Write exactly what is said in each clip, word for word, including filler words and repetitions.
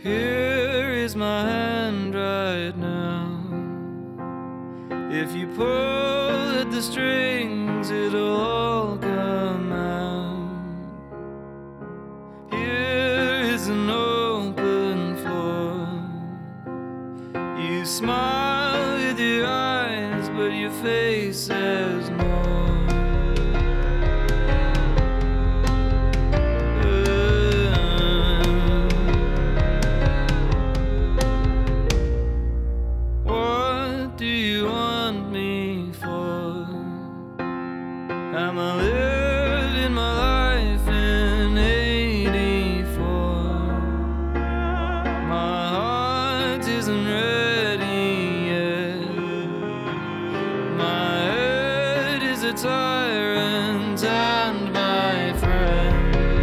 Here is my hand right now. If you pull at the strings, it'll all come out. Here is an open floor. You smile with your eyes, but your face says more. I'm a living my life in eighty-four. My heart isn't ready yet. My head is a tyrant and my friend.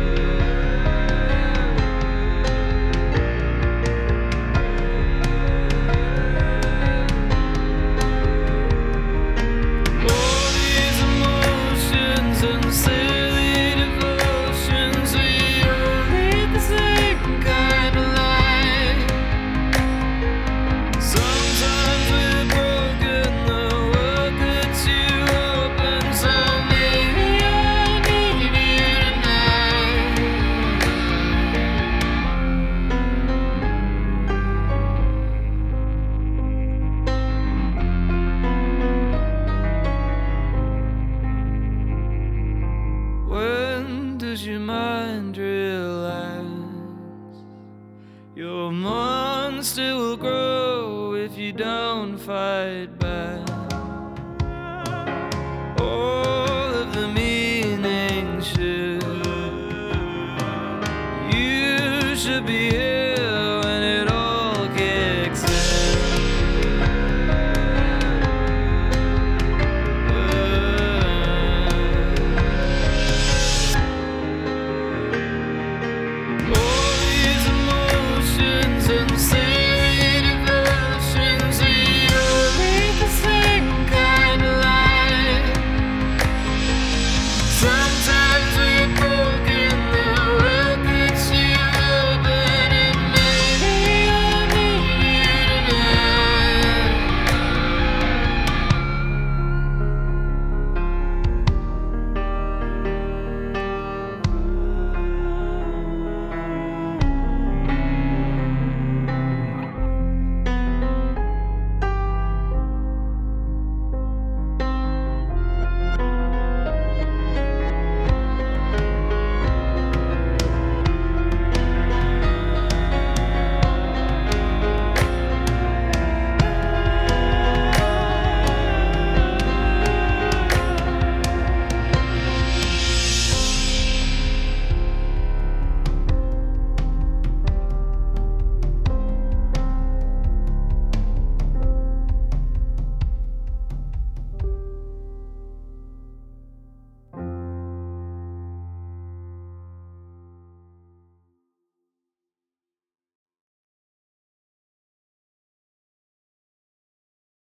Does your mind relax? Your monster will grow if you don't fight back. All of the meaning shift. You should be